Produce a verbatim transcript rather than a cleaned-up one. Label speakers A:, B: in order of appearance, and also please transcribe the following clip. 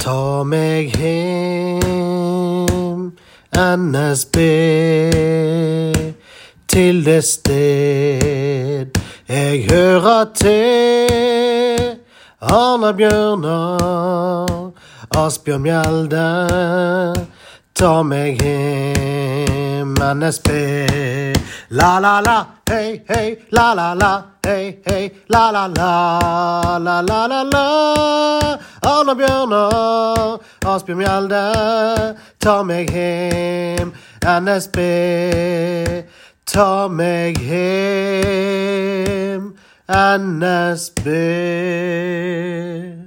A: Ta meg hjem, N S B, til det sted jeg hører til. Arne Bjørnar, Asbjørn Mjelde, ta meg hjem, N S B. La la la, hei hei, la la la, hei hei, la la la, la la la la. Arne Bjørnar, Asbjørn Mjelde, ta meg hjem, N S B. Ta meg hjem, N S B.